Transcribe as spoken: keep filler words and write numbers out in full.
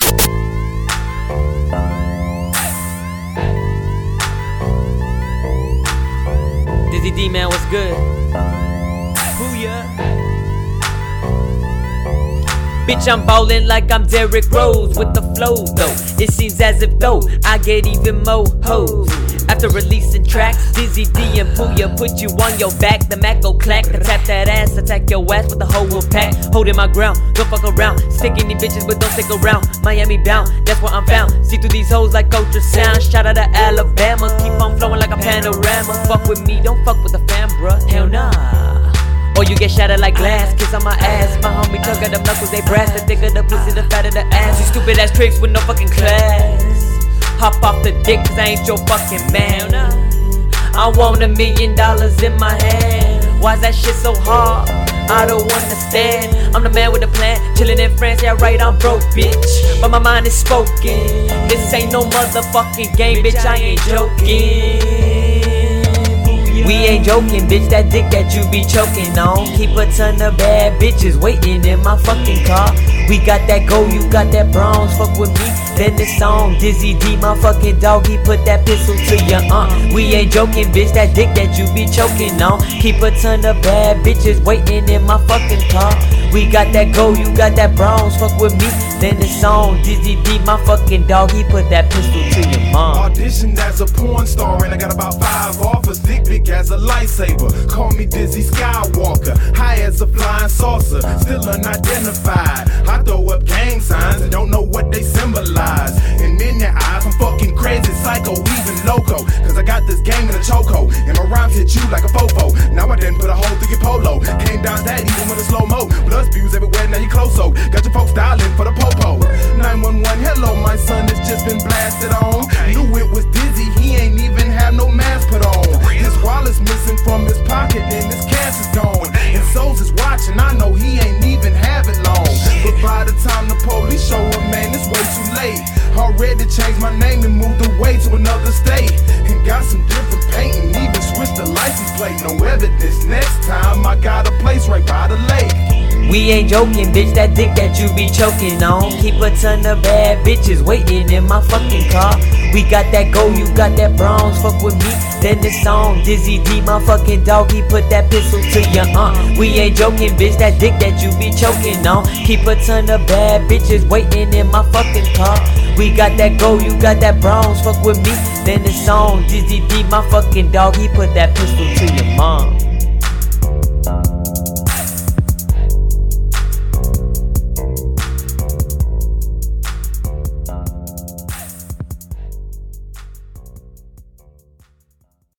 Dizzy D, man, what's good? Booyah. Bitch, I'm ballin' like I'm Derrick Rose with the flow, though. It seems as if, though, I get even more hoes. After releasing tracks, Dizzy D and Booyah put you on your back. The Mac go clack, to tap that ass, attack your ass with the whole wolf pack. Holding my ground, don't fuck around. Sticking these bitches, but don't stick around. Miami bound, that's where I'm found. See through these hoes like ultrasound. Shout out to Alabama, keep on flowing like a panorama. Fuck with me, don't fuck with the fam, bruh. Hell nah. Or you get shattered like glass, kiss on my ass. My homie tug at the knuckles, they brass. The thicker the pussy, the fatter the ass. You stupid ass tricks with no fucking class. Hop off the dick, cause I ain't your fucking man. I want a million dollars in my hand. Why's that shit so hard? I don't understand. I'm the man with a plan, chillin' in France. Yeah, right, I'm broke, bitch, but my mind is spoken. This ain't no motherfucking game, bitch, I ain't joking. We ain't joking, bitch, that dick that you be choking on. Keep a ton of bad bitches waiting in my fucking car. We got that gold, you got that bronze, fuck with me, then it's on. Dizzy D, my fucking dog, he put that pistol to your aunt. We ain't joking, bitch, that dick that you be choking on. Keep a ton of bad bitches waiting in my fucking car. We got that gold, you got that bronze, fuck with me, then it's on. Dizzy D, my fucking dog, he put that pistol to your mom. Auditioned as a porn star and I got about five offers. Dick big as a lightsaber, call me Dizzy Skywalker. High as a flying saucer, still unidentified. I throw up gang signs and don't know what they symbolize. And in their eyes I'm fucking crazy, psycho, even loco. Cause I got this game in a chokehold, and my rhymes hit you like a fofo. Now I didn't put a hole through your polo. Came down that even when it's slow-mo. Blood spews everywhere, now you close so. Got your folks dialing for the popo. nine one one, hello, my son has just been blasted on. Knew it was Dizzy, he ain't even have no mask put on. His wallet's missing from his pocket and his cash is gone. And Souls is watching, I know he ain't even have it long. But by the time the police show up, man, it's way too late. Already changed my name and moved away to another state. And got some different paint and even switched the license plate. No evidence, next time I got a place right by the lake. We ain't joking, bitch, that dick that you be choking on. Keep a ton of bad bitches waiting in my fucking car. We got that gold, you got that bronze, fuck with me, then it's on. Dizzy D, my fucking dog, he put that pistol to your aunt. We ain't joking, bitch, that dick that you be choking on. Keep a ton of bad bitches waiting in my fucking car. We got that gold, you got that bronze, fuck with me, then it's on. Dizzy D, my fucking dog, he put that pistol to your mom.